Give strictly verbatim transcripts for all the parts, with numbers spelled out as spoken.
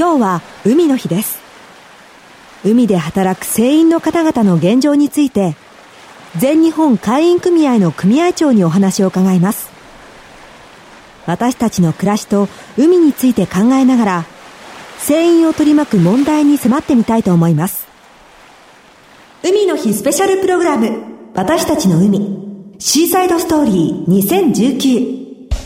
今日は海の日です。海で働く船員の方々の現状について、全日本海員組合の組合長にお話を伺います。私たちの暮らしと海について考えながら、船員を取り巻く問題に迫ってみたいと思います。海の日スペシャルプログラム、私たちの海、シーサイドストーリーにせんじゅうきゅう。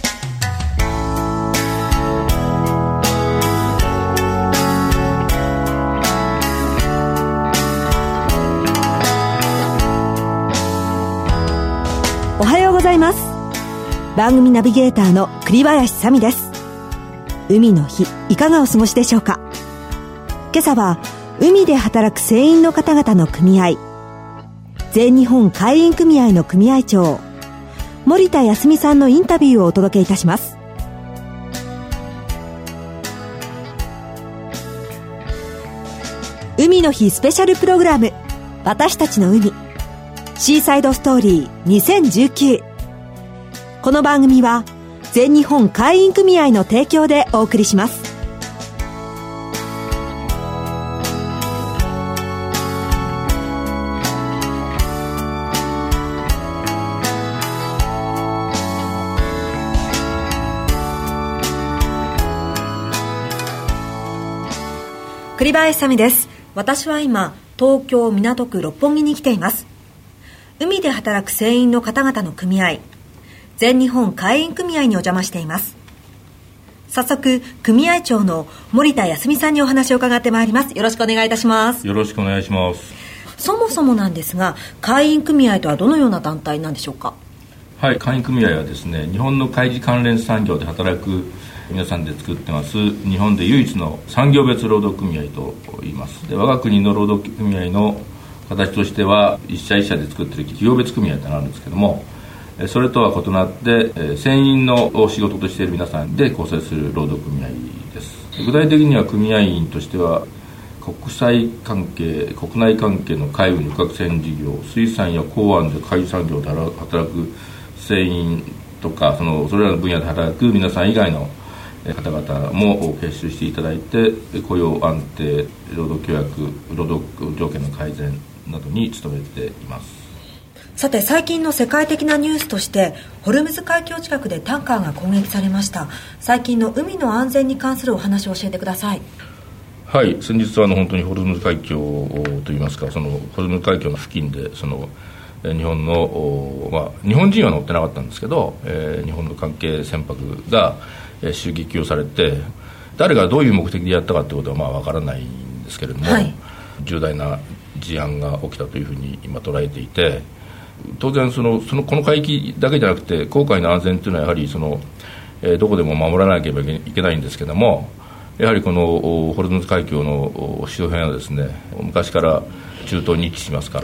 おはようございます。番組ナビゲーターの栗林さみです。海の日、いかがお過ごしでしょうか。今朝は海で働く船員の方々の組合、全日本海員組合の組合長森田康美さんのインタビューをお届けいたします。海の日スペシャルプログラム、私たちの海、シーサイドストーリーにせんじゅうきゅう。この番組は全日本海員組合の提供でお送りします。栗林さみです。私は今東京港区六本木に来ています。海で働く船員の方々の組合、全日本海員組合にお邪魔しています。早速組合長の森田康美さんにお話を伺ってまいります。よろしくお願いいたします。 よろしくお願いします。 そもそもなんですが、海員組合とはどのような団体なんでしょうか。 はい、海員組合はですね、日本の海事関連産業で働く皆さんで作ってます日本で唯一の産業別労働組合と言います。で、我が国の労働組合の形としては一社一社で作っている企業別組合となるんですけども、それとは異なって船員の仕事としている皆さんで構成する労働組合です。具体的には組合員としては国際関係、国内関係の海運旅客船事業、水産や港湾で海事産業で働く船員とか、そのそれらの分野で働く皆さん以外の方々も結集していただいて、雇用安定、労働協約、労働条件の改善などに努めています。 さて、最近の世界的なニュースとしてホルムズ海峡近くでタンカーが攻撃されました。最近の海の安全に関するお話を教えてください。 はい、先日はあの本当にホルムズ海峡といいますか、そのホルムズ海峡の付近でその日本の、まあ、日本人は乗ってなかったんですけど、えー、日本の関係船舶が襲撃をされて、誰がどういう目的でやったかということはまあわからないんですけれども、はい、重大な事案が起きたというふうに今捉えていて、当然そのそのこの海域だけじゃなくて航海の安全というのはやはりその、えー、どこでも守らなければいけないんですけども、やはりこのホルムズ海峡の周辺はですね、昔から中東に位置しますから、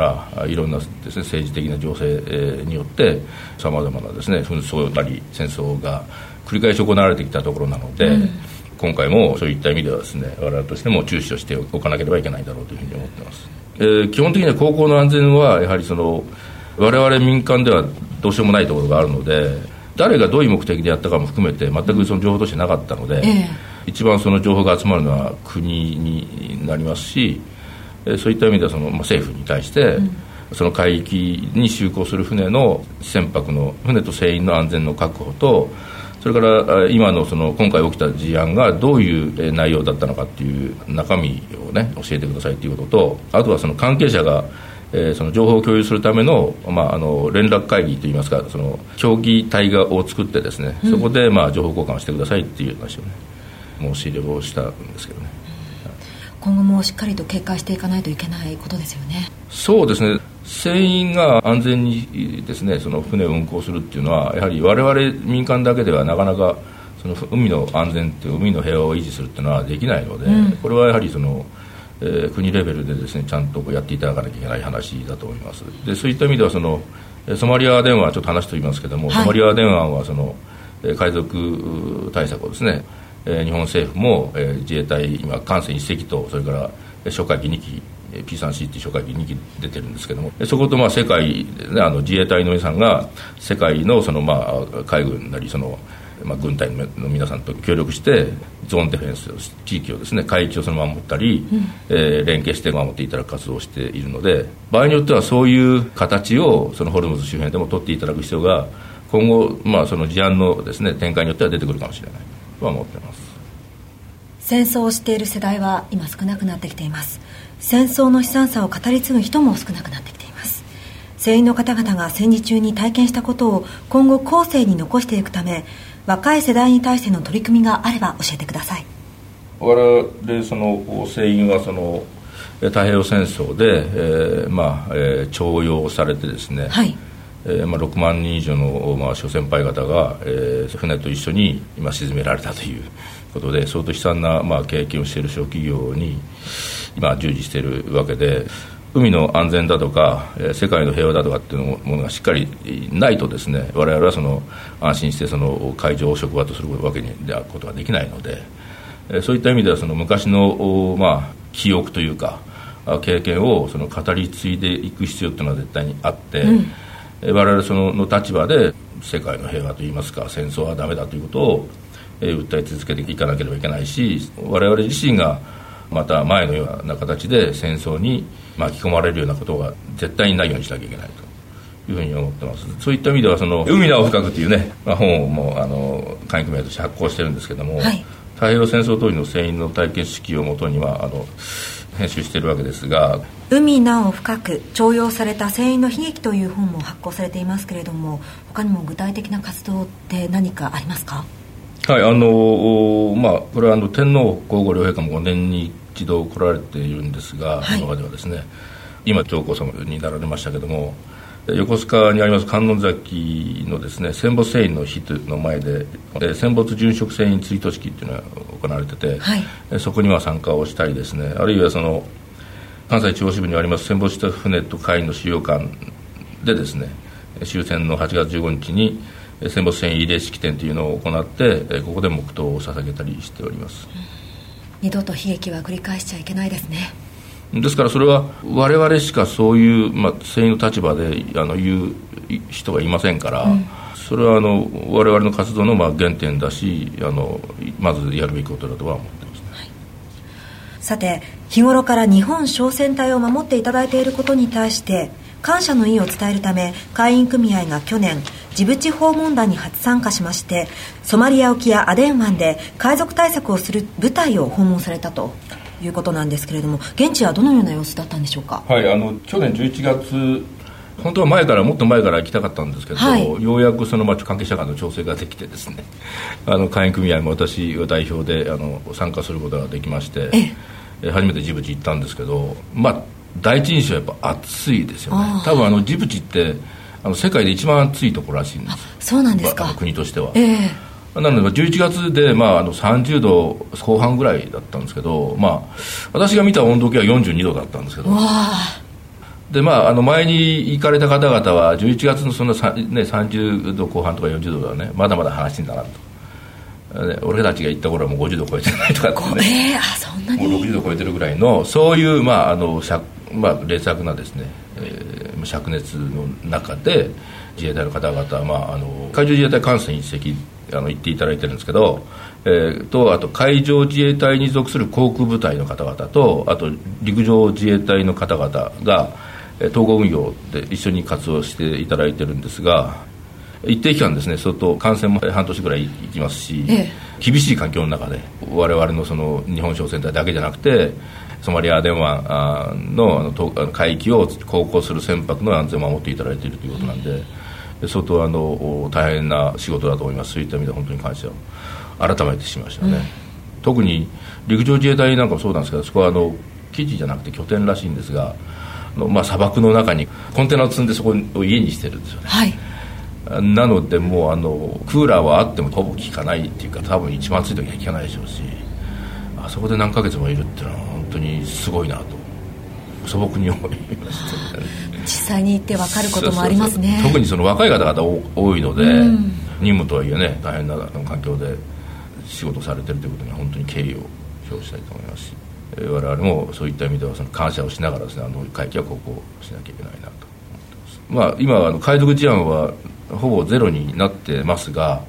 いろんなですね、政治的な情勢によってさまざまなですね、紛争なり戦争が繰り返し行われてきたところなので、うん、今回もそういった意味ではですね、我々としても注視をしておかなければいけないだろうというふうに思っています。えー、基本的には航行の安全はやはりその我々民間ではどうしようもないところがあるので、誰がどういう目的でやったかも含めて全くその情報としてなかったので、ええ、一番その情報が集まるのは国になりますし、そういった意味ではその、まあ、政府に対して、うん、その海域に就航する船の船舶の船と船員の安全の確保と、それから今のその今回起きた事案がどういう内容だったのかっていう中身をね教えてくださいということと、あとはその関係者がえー、その情報を共有するための、まあ、あの連絡会議といいますか、その協議体を作ってですね、うん、そこで、まあ、情報交換をしてくださいっていう話をね申し入れをしたんですけどね、 うん、今後もしっかりと警戒していかないといけないことですよね。 そうですね、船員が安全にですねその船を運航するっていうのはやはり我々民間だけではなかなかその海の安全っていう海の平和を維持するっていうのはできないので、うん、これはやはりそのえー、国レベルでですねちゃんとやっていただかなきゃいけない話だと思います。で、そういった意味ではそのソマリア電話ちょっと話しておりますけども、はい、ソマリア電話はその海賊対策をですね、えー、日本政府も、えー、自衛隊今艦船いっ隻とそれから哨戒機に機 ピースリーシー っていう哨戒機に機出てるんですけども、そことまあ世界で、ね、あの自衛隊の皆さんが世界のそのまあ海軍なりそのまあ、軍隊の皆さんと協力してゾーンディフェンス、地域をですね、海域をその守ったり、うん、えー、連携して守っていただく活動をしているので、場合によってはそういう形をそのホルムズ周辺でも取っていただく必要が今後、まあ、その事案のですね、展開によっては出てくるかもしれないとは思っています。 戦争をしている世代は今少なくなってきています。戦争の悲惨さを語り継ぐ人も少なくなってきています。船員の方々が戦時中に体験したことを今後後世に残していくため、若い世代に対しての取り組みがあれば教えてください。 我々その船員はその太平洋戦争で、えーまあえー、徴用されてですね、はい、えーまあ、ろくまんにん以上の、まあ、諸先輩方が、えー、船と一緒に今沈められたということで、相当悲惨な、まあ、経験をしている小企業に今従事しているわけで、海の安全だとか、えー、世界の平和だとかっていうものがしっかりないとですね、我々はその安心してその海上を職場とするわけにであることができないので、えー、そういった意味ではその昔の、まあ、記憶というか経験をその語り継いでいく必要というのは絶対にあって、うん、えー、我々そのの立場で世界の平和といいますか、戦争はダメだということを、えー、訴え続けていかなければいけないし、我々自身がまた前のような形で戦争に巻き込まれるようなことが絶対にないようにしなきゃいけないというふうに思ってます。そういった意味ではその海なお深くというね、まあ、本をもうあの会員組合として発行してるんですけども、はい、太平洋戦争当時の船員の体験式をもとにはあの編集しているわけですが、 海なお深く徴用された船員の悲劇という本も発行されていますけれども、他にも具体的な活動って何かありますか？ はい、あのまあ、これはあの天皇皇后両陛下もごねんに一度来られているんですが、はい、今まではですね、今上皇様になられましたけども、横須賀にあります観音崎のですね、戦没船員の日の前で戦没殉職船員追悼式っていうのが行われてて、はい、そこには参加をしたりですね、あるいはその関西中央支部にあります戦没した船と海の資料館でですね、終戦のはちがつじゅうごにちに戦没船慰霊式典というのを行って、ここで黙祷を捧げたりしております。 二度と悲劇は繰り返しちゃいけないですね。 ですからそれは我々しかそういう、まあ、船員の立場であの言う人がいませんから、うん、それはあの我々の活動のまあ原点だし、あのまずやるべきことだとは思ってますね。はい、 さて、日頃から日本商船隊を守っていただいていることに対して感謝の意を伝えるため、海員組合が去年ジブチ訪問団に初参加しまして、ソマリア沖やアデン湾で海賊対策をする部隊を訪問されたということなんですけれども、現地はどのような様子だったんでしょうか？ はい、あの去年じゅういちがつ、本当は前からもっと前から行きたかったんですけど、はい、ようやくその関係者間の調整ができてですね、あの海員組合も私が代表であの参加することができまして、え初めてジブチ行ったんですけど、まあ第一印象はやっぱ暑いですよね。多分あのジブチってあの世界で一番暑いところらしいんです。 そうなんですか。 まあ、国としては、えー、なのでじゅういちがつで、まあ、あのさんじゅうどこう半ぐらいだったんですけど、まあ、私が見た温度計はよんじゅうにどだったんですけど、で、まあ、あの前に行かれた方々はじゅういちがつのその、ね、さんじゅうどこう半とかよんじゅうどではね、まだまだ話してんだなと。俺たちが行った頃はもうごじゅうど超えてないとかってね、 えー、あそんなにもうろくじゅうど超えてるぐらいのそういう、まああのまあ、劣悪なですね、えー、灼熱の中で自衛隊の方々、まあ、あの海上自衛隊艦船一隻あの行っていただいてるんですけど、えー、とあと海上自衛隊に属する航空部隊の方々と、あと陸上自衛隊の方々が統合運用で一緒に活動していただいてるんですが、一定期間ですね、相当感染も半年ぐらい行きますし、ええ、厳しい環境の中で我々のその日本商船隊だけじゃなくてソマリアアデン湾のあの海域を航行する船舶の安全を守っていただいているということなんで、うん、相当あの大変な仕事だと思います。そういった意味で本当に感謝を改めてしましたね。うん、特に陸上自衛隊なんかもそうなんですけど、そこはあの基地じゃなくて拠点らしいんですが、あの、まあ、砂漠の中にコンテナを積んでそこを家にしてるんですよね。はい、なのでもうあのクーラーはあってもほぼ効かないっていうか、多分一番暑い時は効かないでしょうし、あそこで何ヶ月もいるっていうのは本当にすごいなと素朴に思いました、ね、 実際に行って分かることもありますね。 そうそうそう、特にその若い方々多いので、うん、任務とはいえね、大変な環境で仕事されてるということには本当に敬意を表したいと思いますし、我々もそういった意味ではその感謝をしながらですね、あの会期はここしなきゃいけないなと思ってます。まあ、今あの海賊事案はほぼゼロになってますが、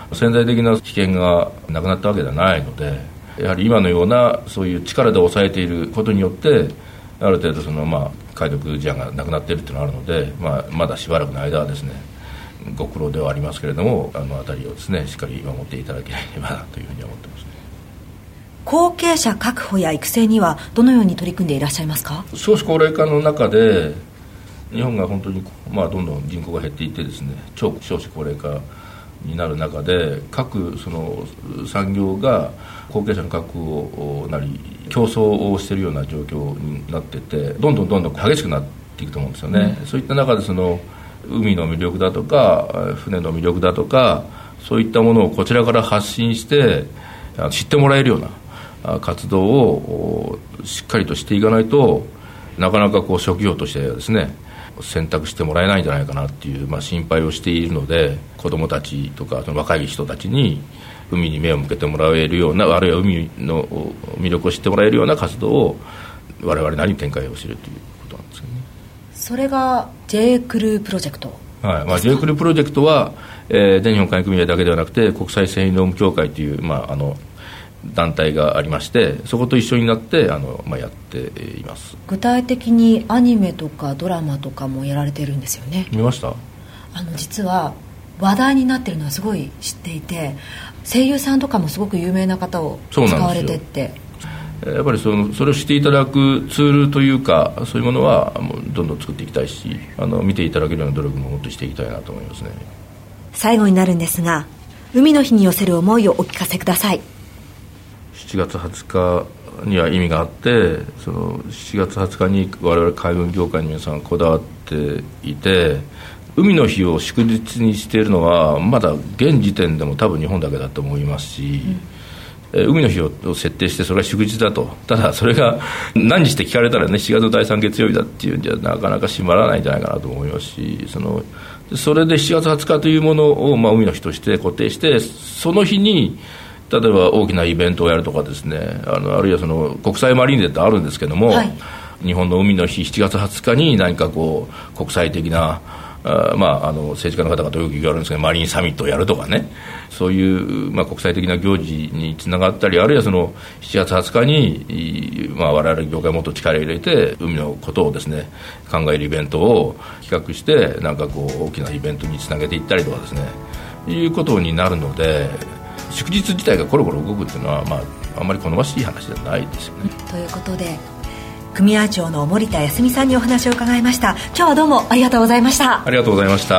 潜在的な危険がなくなったわけではないので、やはり今のようなそういう力で抑えていることによってある程度その、まあ、解読事案がなくなっているというのがあるので、まあ、まだしばらくの間はですねご苦労ではありますけれども、あの辺りをですねしっかり守っていただければなというふうに思ってますね。 後継者確保や育成にはどのように取り組んでいらっしゃいますか？ 少子高齢化の中で日本が本当に、まあ、どんどん人口が減っていってですね超少子高齢化になる中で各その産業が後継者の確保なり競争をしているような状況になってて、どんどんどんどん激しくなっていくと思うんですよね、うん、そういった中でその海の魅力だとか船の魅力だとかそういったものをこちらから発信して知ってもらえるような活動をしっかりとしていかないとなかなかこう職業としてはですね選択してもらえないんじゃないかなっていう、まあ、心配をしているので、子どもたちとかその若い人たちに海に目を向けてもらえるような、あるいは海の魅力を知ってもらえるような活動を我々なりに展開をしているということなんですよね。 それが J クループロジェクト、 はいまあ、J クループロジェクトは、えー、全日本海運組合だけではなくて国際船員労務協会という、まあ、あの団体がありまして、そこと一緒になってあの、まあ、やっています。 具体的にアニメとかドラマとかもやられてるんですよね。 見ました？ あの実は話題になってるのはすごい知っていて、声優さんとかもすごく有名な方を使われてって、 やっぱりそのそれを知っていただくツールというかそういうものはもうどんどん作っていきたいし、あの見ていただけるような努力ももっとしていきたいなと思いますね。 最後になるんですが、海の日に寄せる思いをお聞かせください。 しちがつはつかには意味があって、そのしちがつはつかに我々海運業界の皆さんこだわっていて、海の日を祝日にしているのはまだ現時点でも多分日本だけだと思いますし、うん、海の日を設定してそれは祝日だと、ただそれが何日って聞かれたらね、しがつのだいさん月曜日だっていうんじゃなかなか締まらないんじゃないかなと思いますし、そのそれでしちがつはつかというものを、まあ、海の日として固定して、その日に例えば大きなイベントをやるとかですね、あのあるいはその国際マリンデーってあるんですけども、はい、日本の海の日しちがつはつかに何かこう国際的なあ、まあ、あの政治家の方々とよく言われるんですけどマリンサミットをやるとかね、そういう、まあ、国際的な行事につながったり、あるいはそのしちがつはつかに、まあ、我々業界もっと力を入れて海のことをですね考えるイベントを企画してなんかこう大きなイベントにつなげていったりとかですねいうことになるので、祝日自体がコロコロ動くっていうのは、まあ、あんまり好ましい話じゃないですよね。 ということで組合長の森田康美さんにお話を伺いました。今日はどうもありがとうございました。 ありがとうございました。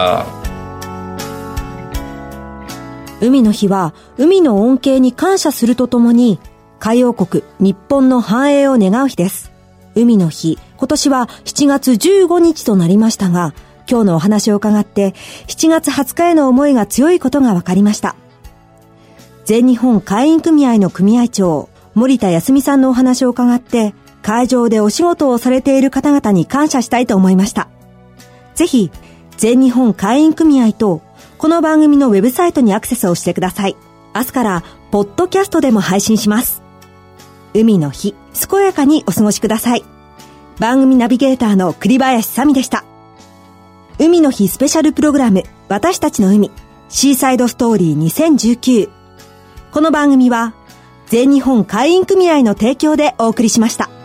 海の日は海の恩恵に感謝するとともに海洋国日本の繁栄を願う日です。海の日、今年はしちがつじゅうごにちとなりましたが、今日のお話を伺ってしちがつはつかへの思いが強いことが分かりました。全日本海員組合の組合長森田康美さんのお話を伺って、海上でお仕事をされている方々に感謝したいと思いました。ぜひ全日本海員組合とこの番組のウェブサイトにアクセスをしてください。明日からポッドキャストでも配信します。海の日、健やかにお過ごしください。番組ナビゲーターの栗林さみでした。海の日スペシャルプログラム、私たちの海シーサイドストーリーにせんじゅうきゅう。この番組は全日本海員組合の提供でお送りしました。